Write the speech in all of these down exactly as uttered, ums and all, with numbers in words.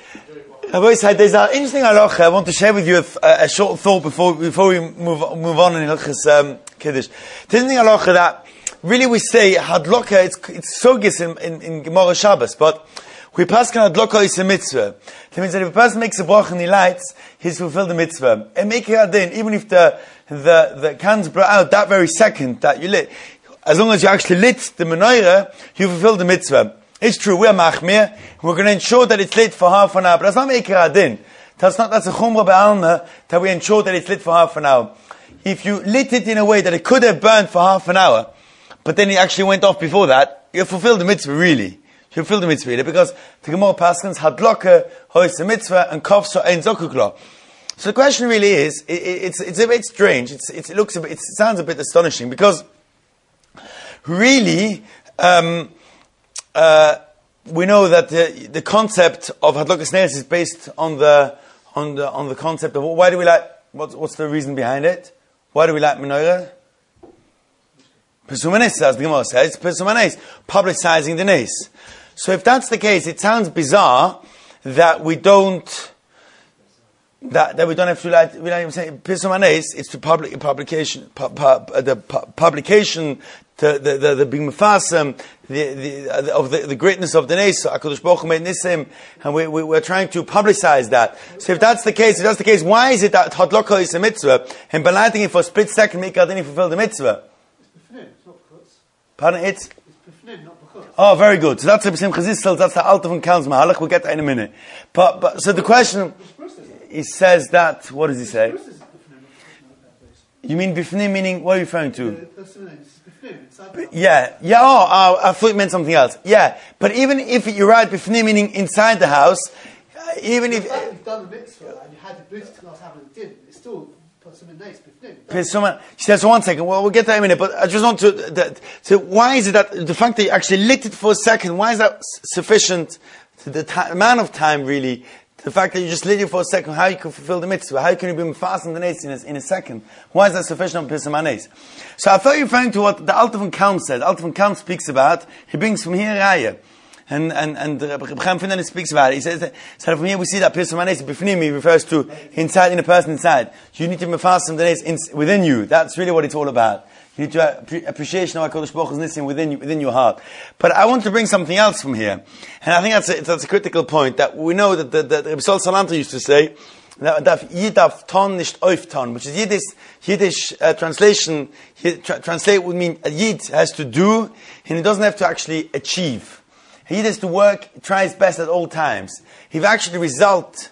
Rabbi said, there's an interesting halacha. I want to share with you a, a short thought before before we move move on in Hilchos um, Kiddush. There's an interesting halacha that really we say hadloka. It's it's sugis in in, in Gemara Shabbos, but we pass on hadloka is a mitzvah. That means that if a person makes a bracha and he lights, he's fulfilled the mitzvah. And make it adin, even if the the the candles brought out that very second that you lit, as long as you actually lit the menorah, you fulfilled the mitzvah. It's true, we're machmir, we're going to ensure that it's lit for half an hour, but that's not Meikir Adin. That's not, that's a chumrah be'alma, that we ensure that it's lit for half an hour. If you lit it in a way that it could have burned for half an hour, but then it actually went off before that, you fulfilled the mitzvah really. You fulfilled the mitzvah really, because the Gemara Paskins hadloka, hois the mitzvah, and kofso ein zokuklo. So the question really is, it, it, it's, it's a bit strange, it's, it's, it looks a bit, it sounds a bit astonishing, because really, um, Uh, we know that the, the concept of Hadlokas Neis is based on the on the on the concept of why do we like what's what's the reason behind it? Why do we like menorah? Pesumanes, as the Gemara says, Pesumanes, publicizing the Neis. So if that's the case, it sounds bizarre that we don't that that we don't have to like we don't even say Pesumanes. It's the public publication pu, pu, the pu, publication. The the the, the being mefasem, the the of the, the greatness of the Neis, HaKadosh Baruch Hu made Nisim, and we, we we're trying to publicize that. So if that's the case, if that's the case, why is it that hadloka is a mitzvah and belighting it for a split second make Adini fulfill the mitzvah? It's befnim, not b'chutz. Pardon, it's It's befnim, not b'chutz. Oh, very good. So that's the B'sim Chazistel, that's the Alta von Kal's Mahalach. We'll get that in a minute. But but so the question, he says that. What does he say? You mean bifnim meaning what are you referring to? Yeah, yeah. Oh, oh, I thought you meant something else. Yeah, but even if you write bifnim meaning inside the house, uh, even if like you've done the mitzvah and you had the Brit class having a din, it's still something nice bifnim. Someone, she says, one second. Well, we'll get that in a minute. But I just want to. That, so why is it that the fact that you actually lit it for a second? Why is that sufficient? To the t- amount of time, really. The fact that you just lit it for a second, how you can fulfill the mitzvah, how can you be fast in the Neis in a, in a second? Why is that sufficient on Pesach Manes? So I thought you were referring to what the Alta von Kalm said. Alta von Kalm speaks about, he brings from here Raya. And, and, and Reb Chaim Findan speaks about it. He says that, so from here we see that Pesach Manes, Bifnimi refers to inside, in a person inside. You need to be fast in the Neis in, within you. That's really what it's all about. You need to have appreciation of HaKadosh Baruch Hu's Nisim within you, within your heart. But I want to bring something else from here. And I think that's a, that's a critical point, that we know that, that, that Reb Sol Salanter used to say, that Yidav ton nicht oif ton, which is Yiddish, Yiddish uh, translation, tra- translate would mean a Yid has to do, and he doesn't have to actually achieve. A Yid has to work, try his best at all times. If actually the result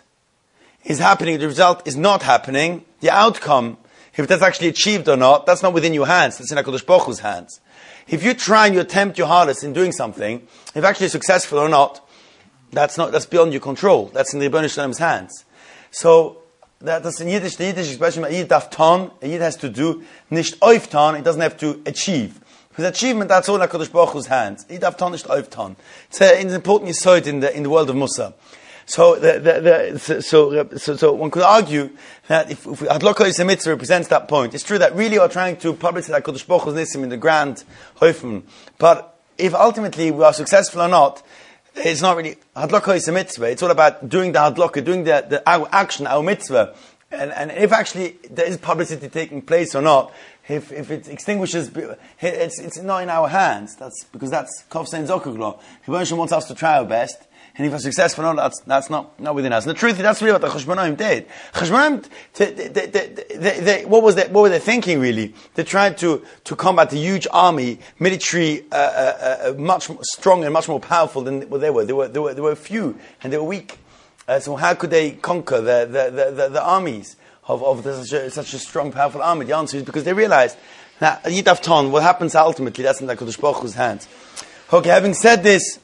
is happening, the result is not happening, the outcome, if that's actually achieved or not, that's not within your hands. That's in HaKadosh Baruch Hu's hands. If you try and you attempt your hardest in doing something, if actually successful or not, that's not, that's beyond your control. That's in the Rebbeinu Shalom's hands. So, that, that's in Yiddish, the Yiddish expression, a Yid darf ton, a Yid has to do, nicht oif ton, it doesn't have to achieve. Because achievement, that's all in HaKadosh Baruch Hu's hands. Yid darf ton, nicht oif ton. It's an important yesod in the, in the world of Musa. So, the, the, the, so, so, so one could argue that if, if Hadloka is a mitzvah represents that point. It's true that really we're trying to publicize HaKadosh Baruch Hu's Nisim in the grand Hofen. But if ultimately we are successful or not, it's not really, Hadloka is a mitzvah. It's all about doing the Hadloka, doing the, the, our action, our mitzvah. And, and if actually there is publicity taking place or not, if, if it extinguishes, it's, it's not in our hands. That's, because that's Kov Sein Zokuglo. He wants us to try our best. And if we're successful or not, that's, that's not, not within us. And the truth is, that's really what the Cheshbonaim did. Cheshbonaim, they, they, they, they, what was they, what were they thinking really? They tried to, to combat a huge army, military, uh, uh, uh, much stronger and much more powerful than what they were. They were, they were, they were few and they were weak. Uh, so how could they conquer the, the, the, the, the armies of, of such a, such a strong, powerful army? The answer is because they realized that Yid Ton, what happens ultimately, that's in the HaKadosh Baruch Hu's hands. Okay, having said this,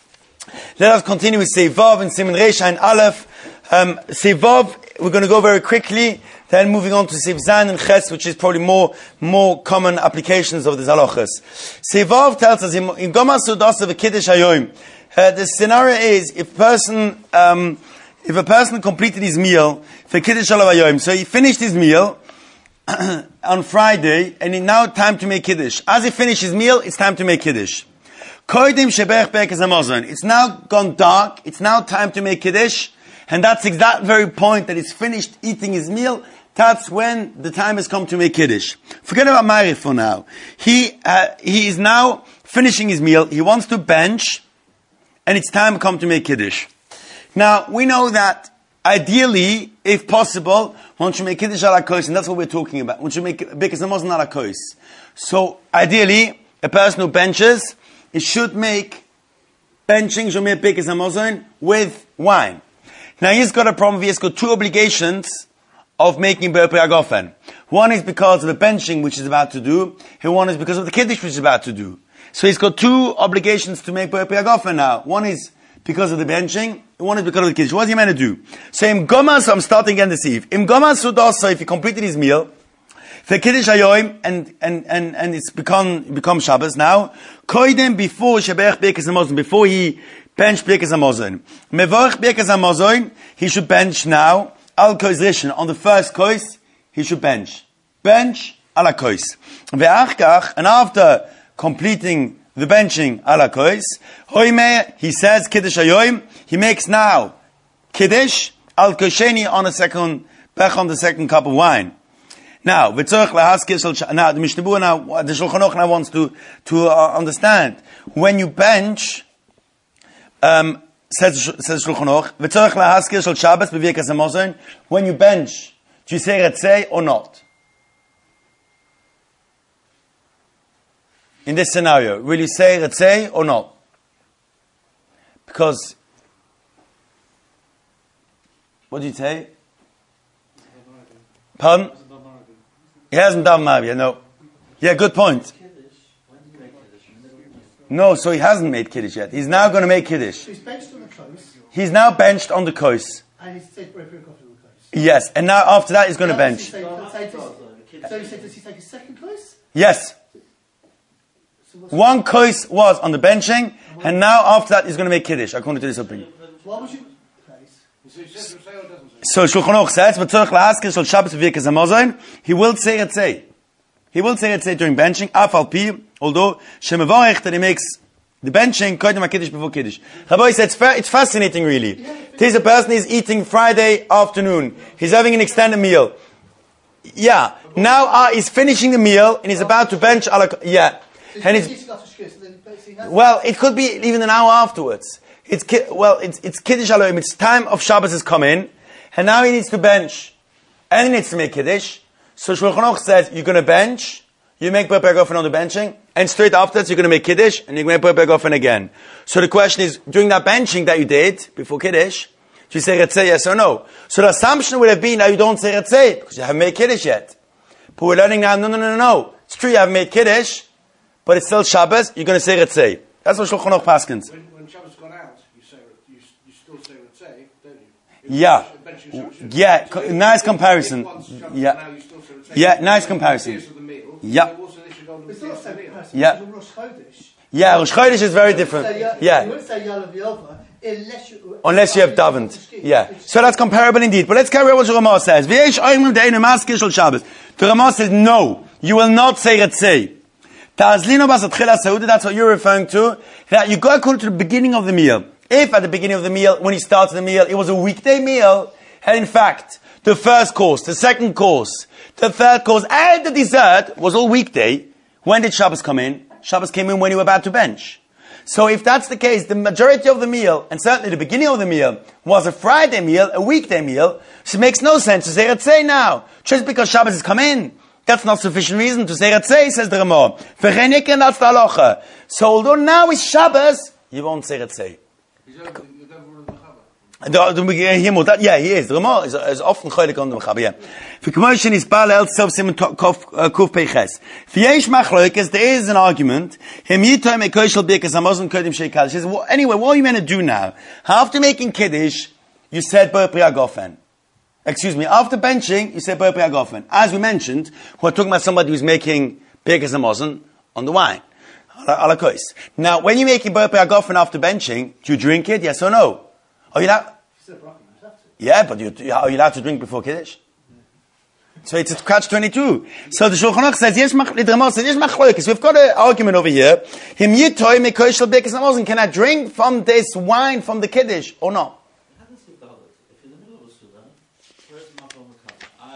let us continue with Seivav and Siman Reisha and Aleph. Um, Seivav, we're going to go very quickly. Then moving on to Seiv Zayin and Ches, which is probably more more common applications of the halachas. Seivav tells us in Gomar Sudas of a Kiddush Hayoim. The scenario is if person um, if a person completed his meal for Kiddush Hayoim, so he finished his meal on Friday, and it's now time to make Kiddush. As he finished his meal, it's time to make Kiddush. It's now gone dark. It's now time to make Kiddush. And that's that very point that he's finished eating his meal. That's when the time has come to make Kiddush. Forget about Ma'ariv for now. He, uh, he is now finishing his meal. He wants to bench, and it's time to come to make Kiddush. Now, we know that ideally, if possible, one should make Kiddush ala kos, and that's what we're talking about. One should make Birkas Hamazon ala kos. So, ideally, a person who benches, he should make benching, should make Birkas Hamazon with wine. Now, he's got a problem. He's got two obligations of making Ber Pri Hagofen. One is because of the benching which he's about to do, and one is because of the Kiddush which he's about to do. So he's got two obligations to make Ber Pri Hagofen now. One is because of the benching, and one is because of the Kiddush. What is he meant to do? So Im Gomas, so I'm starting again this eve. Im Gomas Sudosa, if he completed his meal, the Kiddush Hayoim, and, and, and, and it's become, become Shabbos now, Koidem before Sheberach Birkas Hamazon, before he benched Birkas Hamazon. Mevorach Birkas Hamazon, he should bench now, Al kois rishon, on the first kois, he should bench. Bench, ala kois. Ve'achkach, and after completing the benching, ala kois, hoime, he says, Kiddush hayoim, he makes now, Kiddush, al kosheni on a second, back on the second cup of wine. Now, v'tzorch lahaskir shel, now, the Mishnah Berurah now, the Shulchan Aruch now wants to, to uh, understand, when you bench, um, Says says Shulchan Aruch, v'tzorich lahaskir shel Shabbos b'Birkas Hamazon. When you bench, do you say Retzei or not? In this scenario, will you say Retzei or not? Because, what do you say? Pardon? He hasn't done Ma'ariv, no. Yeah, good point. No, so he hasn't made Kiddush yet. He's now going to make Kiddush. He's benched on the kois. He's now benched on the kois. And he's taken Ber Pri Hagofen on the kois. Yes, and now after that he's going to bench. So you said, does he take a second kois? Yes. So One kois was on the benching, and now after that he's going to make Kiddush, according to this opinion. Why would you place? So Shulchan Aruch says, "V'tzorich lahaskir shel Shabbos b'Birkas Hamazon." He will say Retzei. He will say Retzei during benching. Af al pi, although shemevarich that he makes the benching koydem HaKiddush before Kiddush. Rabbi said it's, fa- it's fascinating, really. There's a person is eating Friday afternoon. He's having an extended meal. Yeah. Now uh, he's finishing the meal and he's about to bench. Ala, yeah. And he's, well, it could be even an hour afterwards. It's ki- well, it's it's Kiddush Aloim. It's time of Shabbos has come in, and now he needs to bench, and he needs to make Kiddush. So Shulchan Aruch says you're going to bench, you make Ber Pri Hagofen on the benching, and straight afterwards you're going to make Kiddush, and you're going to make Ber Pri Hagofen again. So the question is, during that benching that you did before Kiddush, do you say Retzei yes or no? So the assumption would have been that you don't say Retzei because you haven't made Kiddush yet. But we're learning now, no, no, no, no, no. It's true you haven't made Kiddush, but it's still Shabbos. You're going to say Retzei. That's what Shulchan Aruch paskins. When, when Shabbos gone out, you say you, you still say Retzei, don't you? If Yeah, bench- yeah. Co- nice comparison. Once Shabbos Yeah, gone out, you still say Retzei. yeah. Nice comparison. Of the meal, Yeah. so also they should go on the It's not the meal. same person. Yeah. It's on Rosh Chodesh. Yeah, Rosh Chodesh is very different. So, You Yeah, wouldn't say Yalav Yova unless you... unless you have davened. Yeah, so that's comparable indeed. But let's carry on what the Ramah says. V'yesh oimrim de'enu maskir shel Shabbos. The Ramah says no, you will not say Retzei. Ta'azlino bas atchila seuda. That's what you're referring to. That you go according to the beginning of the meal. If at the beginning of the meal, when he started the meal, it was a weekday meal, and in fact, the first course, the second course, the third course, and the dessert was all weekday, when did Shabbos come in? Shabbos came in when you were about to bench. So if that's the case, the majority of the meal, and certainly the beginning of the meal, was a Friday meal, a weekday meal, so it makes no sense to say Retzei now. Just because Shabbos has come in, that's not sufficient reason to say Retzei, says the Ramah. V'cheinikin, that's the halacha. So although now is Shabbos, you won't say Retzei. He's over, you're over the Mechaber. The, the, he will, that, yeah, he is. The Ramah is, is often cholik on the Mechaber, yeah. V'k'moshen is Balel Tzav Simon Kuf Peiches. V'yesh machloikes, there is an argument. Him yitoy mekoy shel Birkas Hamazon kodim shei Kaddish. He says, well, anyway, what are you meant to do now? After making Kiddush, you said Ber Pri Hagofen. Excuse me, after benching, you said Ber Pri Hagofen. As we mentioned, we're talking about somebody who's making Birkas Hamazon on the wine. Ala kois. Now, when you're making Ber Pri Hagofen after benching, do you drink it, yes or no? Are you allowed? Yeah, but you, are you allowed to drink before Kiddush? So it's a catch twenty-two. So the Shulchan Aruch says, yes, the Ramah says, yes, machloekes. We've got an argument over here. Him yitoy mekoy shel Birkas Hamazon. Can I drink from this wine from the Kiddush or not?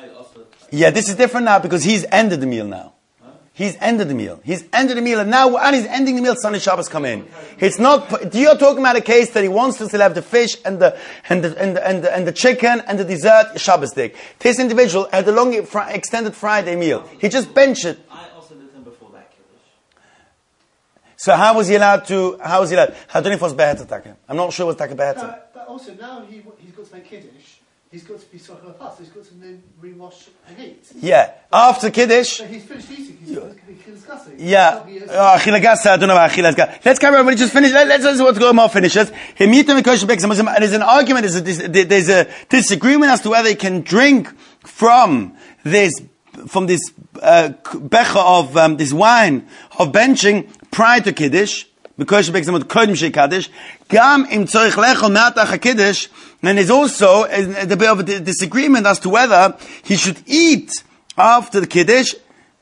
Yeah, this is different now because he's ended the meal now. He's ended the meal. He's ended the meal, and now while he's ending the meal, Sunday Shabbos come in. It's not. You're talking about a case that he wants to still have the fish and the and the and the and the, and the chicken and the dessert Shabbos day. This individual had a long fr- extended Friday meal. He just benched it. I also did him before that Kiddush. So how was he allowed to? How was he allowed? How do you was beheter taka? I'm not sure what's taka beheter. No, but also now he he's got to make kiddush. He's got to be sort of a pass. He's got to then rewash and eat. Yeah, after kiddush. So he's finished eating. He's, he's discussing. Yeah. Oh, Achilles Gasa, I don't know about Achilles Gasa. Let's carry on. When he just finished, let, let's see what's going on. Finishes. He meet him in kosher bakes. And there's an argument. There's a, there's a disagreement as to whether he can drink from this, from this uh, becher of um, this wine of benching prior to kiddush. Because she makes them with kodim shei kaddish. Gam im tzorich lechol me'atach kiddush. And there's also a, a bit of a disagreement as to whether he should eat after the kiddush.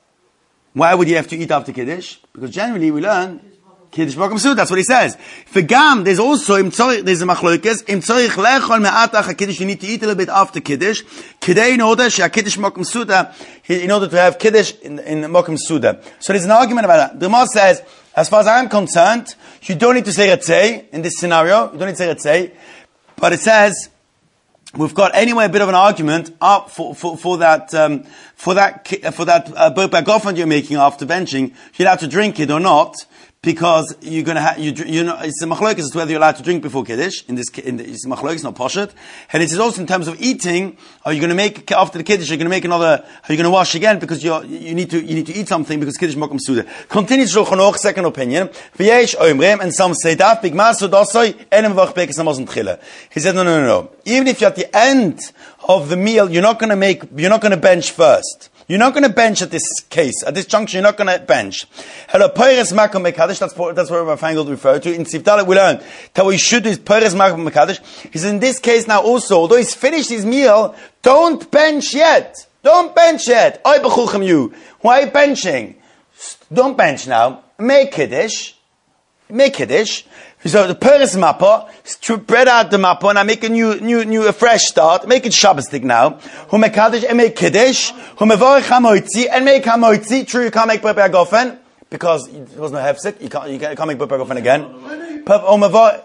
Why would he have to eat after kiddush? Because generally we learn kiddush b'makom suda. That's what he says. For gam, there's also im tzorich. There's a machlokes im tzorich lechol me'atach kiddush. You need to eat a little bit after kiddush. Kidei in order she kiddush b'makom suda. In order to have kiddush in in makom suda. So there's an argument about that. The Gemara says, as far as I'm concerned, you don't need to say Ratzei in this scenario. You don't need to say Ratzei. But it says, we've got anyway a bit of an argument up for, for, for that, um, for that, for that, uh, Burpa you're making after benching. You're allowed to drink it or not. Because you're gonna have, you, you know, it's a machlokes as to whether you're allowed to drink before kiddush. In this, in the, it's machlokes, not poshet. And it is also in terms of eating. Are you gonna make after the kiddush? You're gonna make another. Are you gonna wash again because you you need to you need to eat something because kiddush makom suda. Continues Shulchan Aruch, second opinion. V'yesh oimrim, and some say that big masu dasoi enem vach bekes amazon tchila. He said no no no no. Even if you're at the end of the meal, you're not gonna make you're not gonna bench first. You're not going to bench at this case, at this junction. You're not going to bench. Hello, Peres Makom Mekadesh. That's that's what Rabbi Feingold referred to in Siftalet. We learned that what you should do is Peres Makom Mekadesh. He says in this case now also, although he's finished his meal, don't bench yet. Don't bench yet. Oy bechuchem you. Why benching? Don't bench now. Make kiddush. Make kiddush. So the Peres Mappa, spread out the Mappa, and I make a new, new, new, a fresh start. Make it Shabbosdik now. Who make Kaddish and make Kiddush. Who mevorich hamoitzi and make hamoitzi. True, you can't make Burpa Gofen because it was no hefsek. You can't, you can't make Burpa Gofen again. Oh, mevorich.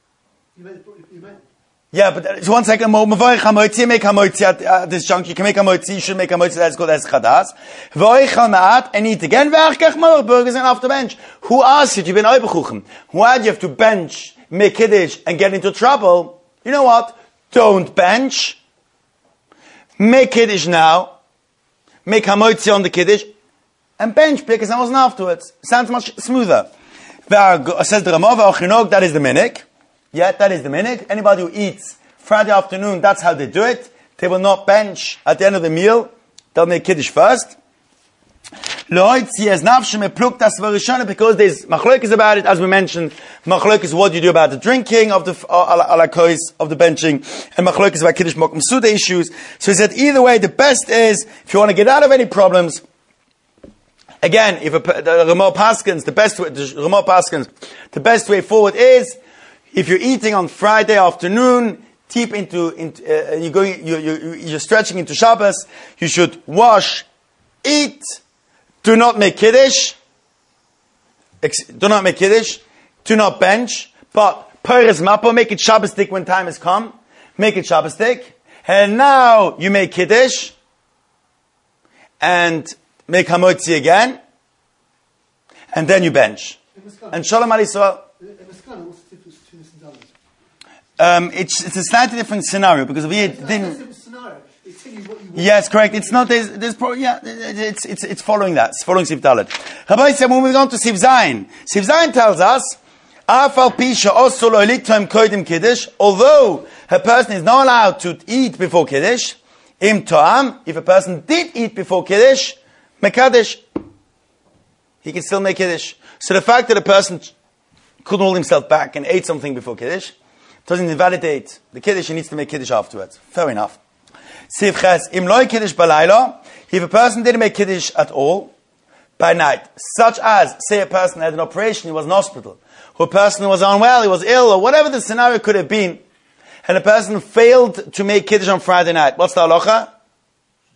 Yeah, but so one second. Mevorich hamoitzi, make hamoitzi at, at this junction. You can make hamoitzi. You should make hamoitzi. That's called as chadas. Vorich hamaat and eat again. Ve'achkach malach burgers and after bench. Who asked you to be an oibechuchem? Why do you have to bench, make kiddush, and get into trouble? You know what? Don't bench. Make kiddush now. Make hamoitzi on the kiddush. And bench, because I wasn't afterwards. Sounds much smoother. Says the Ramah, that is the minik. Yeah, that is the minik. Anybody who eats Friday afternoon, that's how they do it. They will not bench at the end of the meal. They'll make kiddush first. Because there's machlokes about it, as we mentioned. Machlokes is what you do about the drinking of the alakois of the benching, and machlokes about kiddush mokum suda issues. So he said either way, the best is if you want to get out of any problems. Again, if a, the Ramah Paskins, the best way, the Ramah Paskins, the best way forward is if you're eating on Friday afternoon, deep into, into uh, you're going, you, you, you're stretching into Shabbos, you should wash, eat. Do not make kiddush. Do not make kiddush. Do not bench. But Peres Mappa, make it Shabbosdik when time has come. Make it Shabbosdik. And now you make kiddush. And make hamotzi again. And then you bench. And Shalom Al Yisrael. Um, it's, it's a slightly different scenario because we didn't. Yes, correct. It's not, there's, there's probably, yeah, it's, it's, it's following that. It's following Siv Dalet. Rabbi said, moving on to Siv Zayin. Siv Zayin tells us, Afal Pisha also lo eliktoim koidim kiddush, although a person is not allowed to eat before kiddush, im to'am, if a person did eat before kiddush, mekadesh, he can still make kiddush. So the fact that a person couldn't hold himself back and ate something before kiddush, doesn't invalidate the kiddush, he needs to make kiddush afterwards. Fair enough. Sivches, im loy kiddush balayla, if a person didn't make kiddush at all, by night, such as, say a person had an operation, he was in hospital, or a person was unwell, he was ill, or whatever the scenario could have been, and a person failed to make kiddush on Friday night, what's the halacha?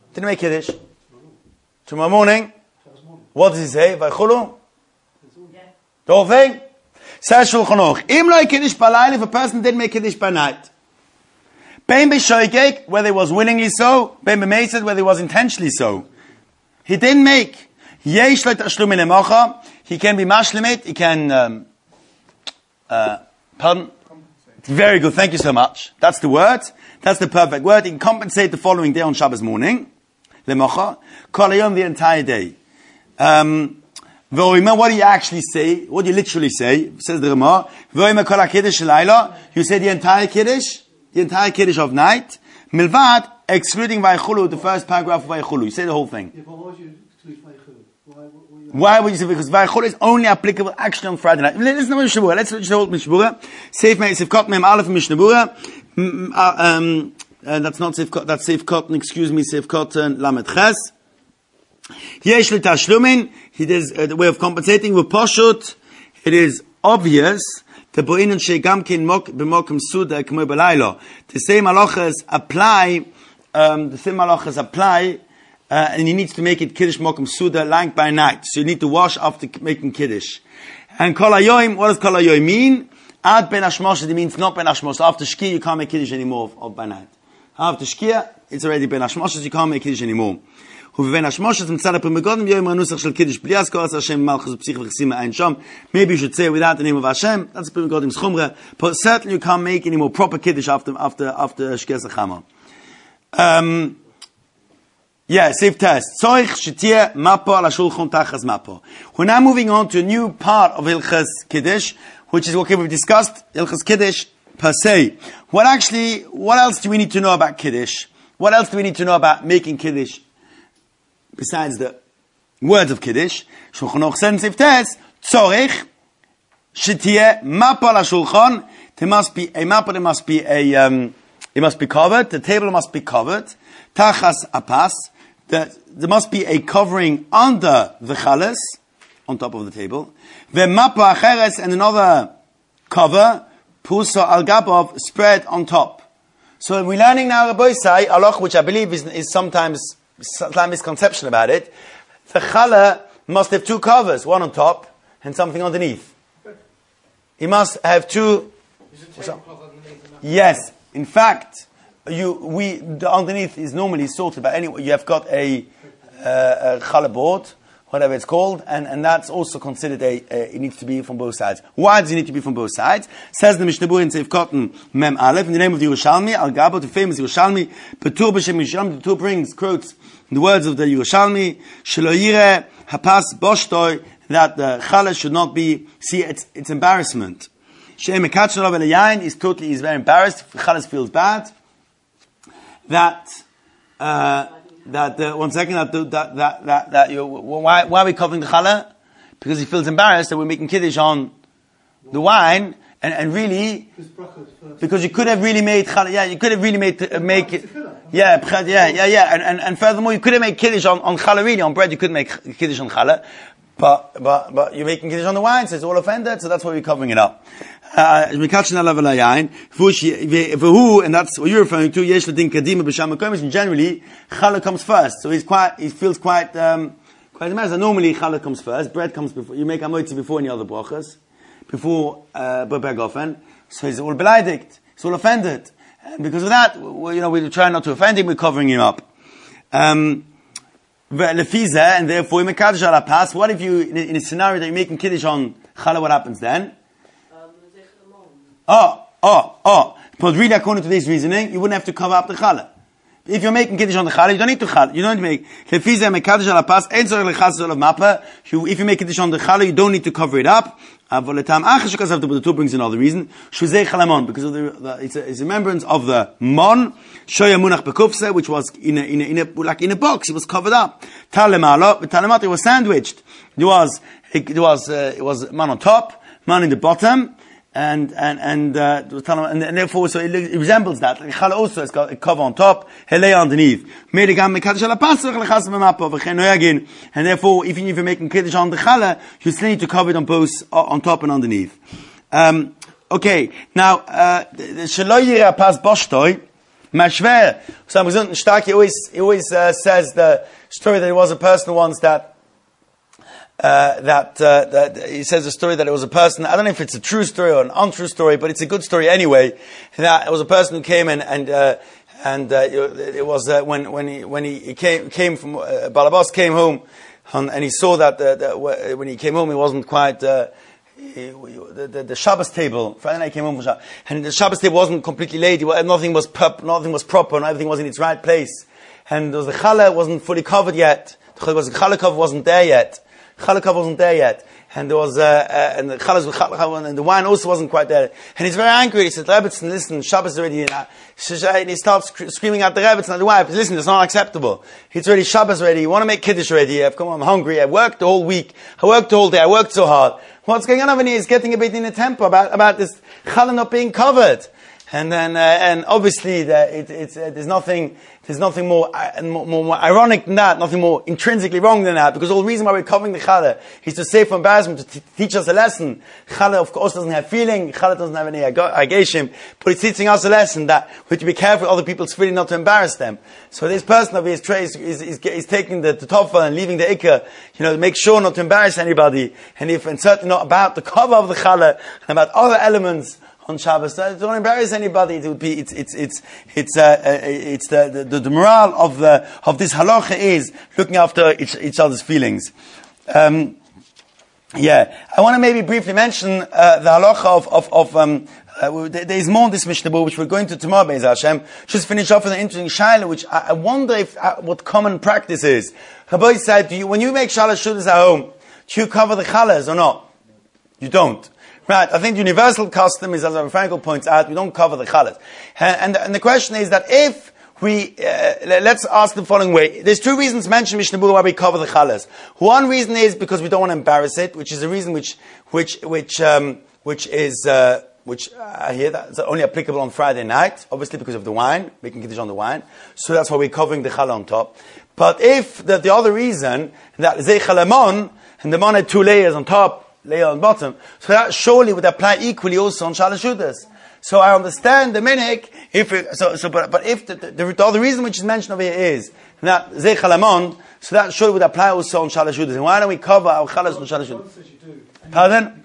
Didn't make Kiddush. Tomorrow morning, what does he say? Vaychulu? The whole thing? Says Shulchan Aruch. Im lo Kiddush balayla, if a person didn't make Kiddush by night. Bein b'shoigeg, whether he was willingly so. Bein b'meised, whether he was intentionally so. He didn't make. Yesh lo tashlum in emocha. He can be mashlimit. He can, um, uh, pardon? Very good. Thank you so much. That's the word. That's the perfect word. He can compensate the following day on Shabbos morning. Lemocha. Kol hayom, the entire day. Um, what do you actually say? What do you literally say? Says the Gemara. V'oimer kol ha-kiddush sh'layla. You say the entire kiddush. The entire kiddush of night. Milvad, excluding Vaychulu, the first paragraph of Vaychulu. You say the whole thing. Yeah, but why would you exclude Vaychulu? Why, what, what Why would you say? Because Vaychulu is only applicable actually on Friday night. Listen to Mishnah Berurah. Let's listen to Mishnah Berurah. Seif Mei Sivkot Mem Aleph Mishnah Berurah. Um, uh, that's not Sivkot, that's Sivkot, excuse me, Sivkot Lamed Ches. Yesh li tashlumin. He does uh, the way of compensating with Poshut. It is obvious. The same halachas apply, um, the same halachas apply, uh, and he needs to make it Kiddush Mokum Suda, lying by night. So you need to wash after making Kiddush. And Kol HaYoim, what does Kol HaYoim mean? Ad Ben Hashmoshes, it means not Ben Hashmoshes. After Shkia, you can't make Kiddush anymore of, of by night. After Shkia, it's already Ben Hashmoshes, you can't make Kiddush anymore. Maybe you should say without the name of Hashem. That's Pim Godim Schumre. But certainly you can't make any more proper Kiddush after after after Shkes Achama. Um Yeah, safe test. We're now moving on to a new part of Hilchas Kiddush, which is what we've discussed, Hilchas Kiddush per se. What actually, what else do we need to know about Kiddush? What else do we need to know about making Kiddush? Besides the words of Kiddush, Shulchan Aruch says in Siftes, Tzorich, Shetieh, Mapa la Shulchan, there must be a mapa, there must be a, um, it must be covered, the table must be covered, Tachas Apas, there, there must be a covering under the Chalas, on top of the table, Ve Mapa Acheres, and another cover, Pusa al Gabov, spread on top. So we're learning now, Rabbi Sai, Aloch, which I believe is, is sometimes slight misconception about it. The challah must have two covers, one on top and something underneath. He must have two. Yes, in fact, you we the underneath is normally sorted by anyway. You have got a, uh, a challah board, whatever it's called, and, and that's also considered a, a. It needs to be from both sides. Why does it need to be from both sides? Says the Mishnah Berurah in Seif Cotton Mem Aleph in the name of the Yerushalmi Al Gabo, the famous Yerushalmi. Betur b'shem Yerushalmi. The Betur brings quotes the words of the Yerushalmi, Shelo yireh hapas boshtoi, that the challah should not be, see, it's, it's embarrassment. She'em mekatsh olav el yayin is totally, is very embarrassed, if the challah feels bad, that, uh, that, uh, one second, that, that, that, that, that you, why, why are we covering the challah? Because he feels embarrassed that we're making kiddush on the wine, and, and really, because you could have really made challah, yeah, you could have really made, uh, make it, yeah, yeah, yeah, yeah, and, and, and furthermore, you could have made kiddush on, on challah really, on bread you couldn't make kiddush on challah, but, but, but you're making kiddush on the wine, so it's all offended, so that's why we're covering it up. Uh, and that's what you're referring to, yesh l'din kadima b'sham hakodesh, and generally, challah comes first, so he's quite, he feels quite, um, quite amazed. Normally, challah comes first, bread comes before, you make amotzi before any other brachas, before, uh, Bergofen, so he's all beleidigt, he's all offended. And because of that, we, you know, we try not to offend him, we're covering him up. Um, and therefore, what if you, in a, in a scenario that you're making kiddush on challah, what happens then? Oh, oh, oh. But really, according to this reasoning, you wouldn't have to cover up the challah. If you're making kiddush on the challah, you don't need to challah. You don't need to make. If you make kiddush on the challah, you don't need to cover it up. The two brings another reason. Because of the, the it's, a, it's a remembrance of the mon, which was in a, in a, in a, like in a box. It was covered up. It was sandwiched. It was, it was, uh, it was man on top, man in the bottom. And, and, and, uh, and, and therefore, so it, it resembles that. Like challah also has got a cover on top, helay underneath. And therefore, even if you're making kiddush on the challah, you still need to cover it on both, on top and underneath. Um, okay. Now, uh, shelo yireh hapas boshtoi, Mashver. So he always, he always uh, says the story that there was a person once that, uh, that, uh, that, he says a story that it was a person, I don't know if it's a true story or an untrue story, but it's a good story anyway, that it was a person who came in and, uh, and, uh, it was, uh, when, when he, when he, he came, came from, uh, Balabas came home, and, and he saw that, uh, that when he came home he wasn't quite, uh, The, the, the Shabbos table, Friday night I came home from Shabbos, and the Shabbos table wasn't completely laid, nothing was prop, nothing was proper, and everything was in its right place. And there was the challah wasn't fully covered yet. The challah cover wasn't there yet. Challah cover wasn't there yet. And there was, uh, uh, and the challah, and the wine also wasn't quite there. And he's very angry. He said, Rebbetzin, listen, Shabbos is already, uh, and he starts screaming at the Rebbetzin and the wife, listen, it's not acceptable. It's already Shabbos already. You want to make Kiddush already. I've come, I'm hungry. I worked the whole week. I worked the whole day. I worked so hard. What's going on over here is getting a bit in a temper about, about this challah not being covered. And then, uh, and obviously, the, it, it's, uh, there's nothing, there's nothing more, uh, more, more ironic than that, nothing more intrinsically wrong than that, because the whole reason why we're covering the challah is to save from embarrassment, to t- teach us a lesson. Challah, of course, doesn't have feeling, challah doesn't have any agashim, but it's teaching us a lesson that we have to be careful with other people's feeling, not to embarrass them. So this person of his tray is, is, is, is taking the, the tofel and leaving the ikka, you know, to make sure not to embarrass anybody, and if, and certainly not about the cover of the challah, and about other elements on Shabbos. So don't embarrass anybody. It would be, it's, it's, it's, it's, uh, uh, it's the, the, the morale of the, of this halacha is looking after each, each other's feelings. Um, yeah. I want to maybe briefly mention, uh, the halacha of, of, of, um, uh, there is more in this Mishnah Berurah, which we're going to tomorrow, Be'ez Hashem. Just finish off with an interesting shaila, which I, I wonder if, uh, what common practice is. Rabbi said, do you, when you make shalosh shudas at home, do you cover the challahs or not? You don't. Right, I think the universal custom is, as Rabbi Frankel points out, we don't cover the challahs. And, and, and the question is that if we, uh, let's ask the following way. There's two reasons mentioned in Mishnah Berurah why we cover the challahs. One reason is because we don't want to embarrass it, which is a reason which, which, which, um, which is, uh, which I hear that is only applicable on Friday night, obviously because of the wine, making kiddush on the wine. So that's why we're covering the challah on top. But if the, the other reason, that zeichel lemon, and the mon had two layers on top, layer on bottom, so that surely would apply equally also on shalosh shudas. So I understand the minhag, if it, so, so, but, but if the, the, the, the other reason which is mentioned over here is that zeichel lemon, so that surely would apply also on shalosh shudas. And why don't we cover our chalas on shalosh shudas? Pardon?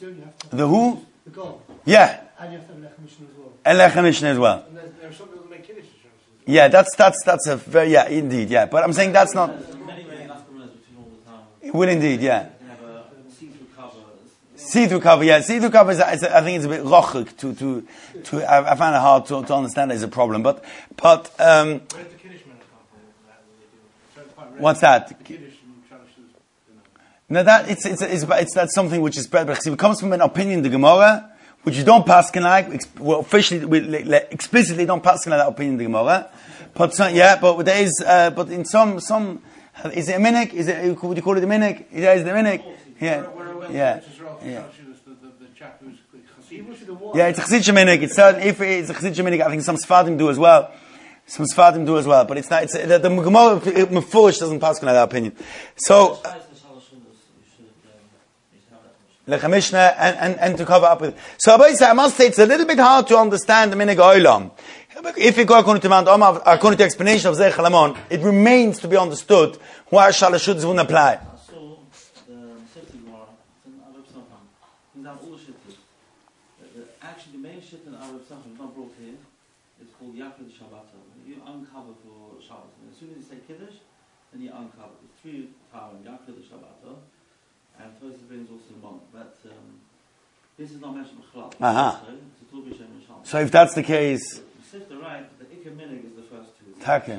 The who? The goal. Yeah. And you have to have lechem mishnah as well. And lechem mishnah as well. And there's, there are some people who make kiddush. Yeah, that's, that's, that's a very, yeah, indeed, yeah. But I'm saying that's not, Many, many nafkaminas between all the time. it will indeed, yeah. You can have a see-through cover. See-through cover, yeah. See-through cover is, is I think it's a bit rochik to, to, to, I, I find it hard to, to understand as a problem. But, but, um, Where's the kiddush men come from? That they do? So it's quite rare. what's that? The kiddush and shalosh shudas, you No, know. that, it's, it's, it's, it's, that's something which is spread, but it comes from an opinion in the Gemara, which you don't paskin like, ex- well, officially, we like, like, explicitly don't paskin like that opinion in the Gemara. But some, yeah, but there is, uh, but in some, some, is it a minik? Is it, would you call it a minik? Yeah, is it a minik? Yeah, Where, where, yeah, where yeah. the, the, the chap who's Even Chassidish. with the water. Yeah, it's a chassidische minik. It's certain, if it's a chassidische minik, I think some Sfardim do as well. Some Sfardim do as well, but it's not, it's, the, the Gemara, Mefurish doesn't paskin like that opinion. So, Besides the shalosh shudas, you should, um, you should have that like mishnah. a Mishnah, and, and, and to cover up with. So, I must say, it's a little bit hard to understand the minig oilam. If you go according to Mount Omar, according to the explanation of Zeichel Lemon, it remains to be understood why shalosh shudas wouldn't apply. I saw the Sifti Gemara, it's in Arab Safam. It's down all the shittas. Actually, the main shit in Arab Safam is not brought here. It's called Yakid Shabbat. You uncover for Shabbat. And as soon as you say Kiddush, then you uncover. It's three times Yakid Shabbat. And Tosis brings also the month. But um, this is not mentioned in Chalal. Uh-huh. It's a Tubi Shem and Shabbat. So if that's the case, Sifta right, the Ikka Minig is the first two. Taka.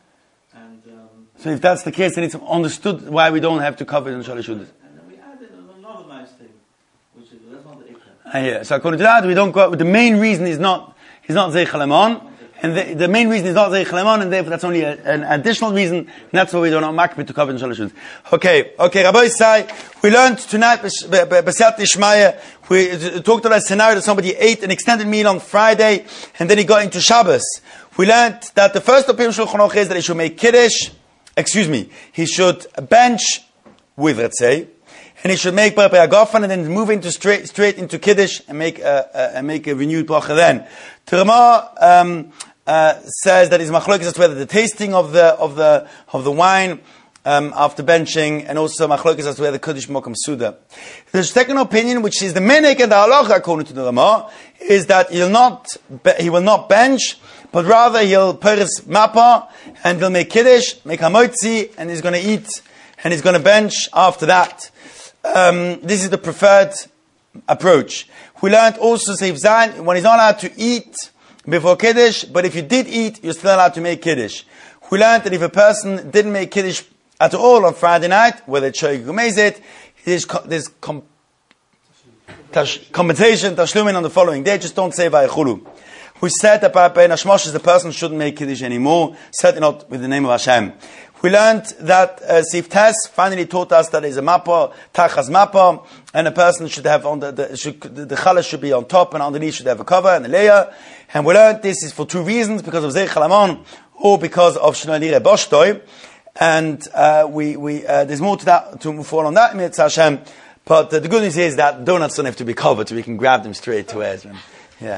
And um, so if that's the case, then it's understood why we don't have to cover it in shalosh shudas. and then we added another nice thing, which is that's not the Ikka. Ah, yeah. So according to that, we don't go, the main reason is not, is not Zeichel Lemon, and the, the main reason is not Zeichel Lemon, and therefore that's only a, an additional reason, and that's why we don't have makbid to cover in shalosh shudas. Okay, okay, Rabbi Isai, we learned tonight, B'Siyat Ishmaya, we talked about a scenario that somebody ate an extended meal on Friday, and then he got into Shabbos. We learned that the first opinion of Shulchan Aruch is that he should make Kiddush, excuse me, he should bench with, let's say, and he should make Bar Be'agofan, and then move into straight, straight into Kiddush, and make a, a, and make a renewed bracha then. The Rama, um, uh, says that it's machlokes as to whether the tasting of the of the of the wine um, after benching, and also machlokes as to whether Kodesh Mokum Suda. The second opinion, which is the menek and the halacha according to the Rama, is that he'll not he will not bench, but rather he'll peres mapa and he'll make kiddush, make hamotzi, and he's going to eat and he's going to bench after that. Um, this is the preferred approach. We learned also Seif Zayin, when he's not allowed to eat before Kiddush, but if you did eat, you're still allowed to make Kiddush. We learned that if a person didn't make Kiddush at all on Friday night, whether it's Shoy Gumezit, there's, there's com- tash, compensation, tashlumin on the following day, just don't say Vayechulu. We said that by Bein Hashmoshes, the person shouldn't make Kiddush anymore, certainly not with the name of Hashem. We learned that uh, Sif Tes finally taught us that there's a mappa, tachas mappa, and a person should have on the the, should, the, the challah should be on top, and underneath should have a cover and a layer. And we learned this is for two reasons: because of Zeich Halamon, or because of Shnonire Boshtoi. And uh, we we uh, there's more to that to move on on that. Mitzvah Hashem. But uh, the good news is that donuts don't have to be covered, so we can grab them straight to Ezra.